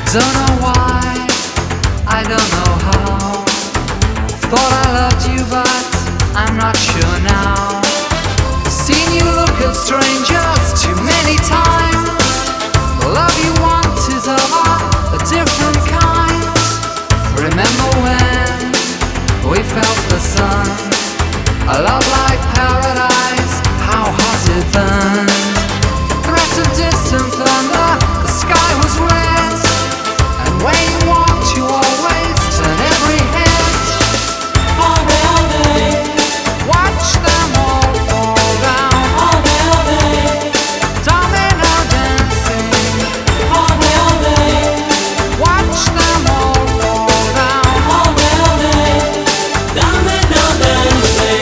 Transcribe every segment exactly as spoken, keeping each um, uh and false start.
Don't know why, I don't know how. Thought I loved you, but I'm not sure now. Seen you look at strangers too many times. The love you want is of a different kind. Remember when we felt the sun? A love like paradise, how hot it burned. Threat of distant thunder, the sky was red. And when you walked, you always turn every head. All day, all day, Watch them all fall down. all day, all day, Domino dancing. all day, all day, Watch them all fall down. all day, all day, domino dancing.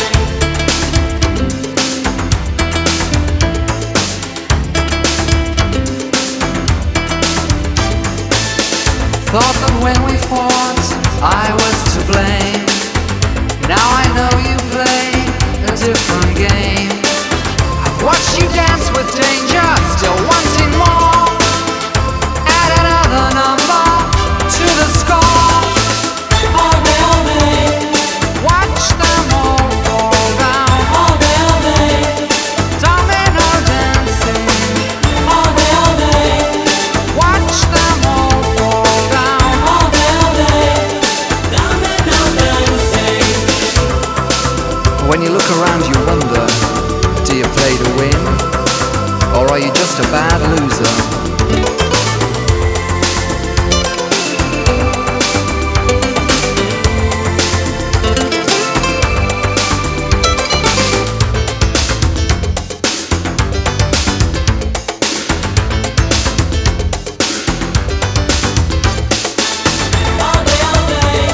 Thought that when we fought, I was to blame. Now I know you play a different game. I've watched you dance with danger, still wanting more. Add another number to the score. All day, all day, Watch them all fall down. all day, all day, Domino dancing. all day, all day, Watch them all fall down. all day, all day, domino dancing. When you look around, you wonder, do you play to win? Or are you just a bad loser? All day, all day,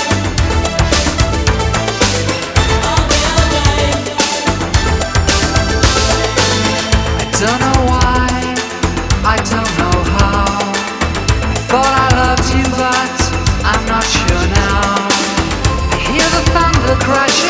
all day, all day. I don't know why, I don't know how. I thought I loved you, but I'm not sure now. I hear the thunder crashing.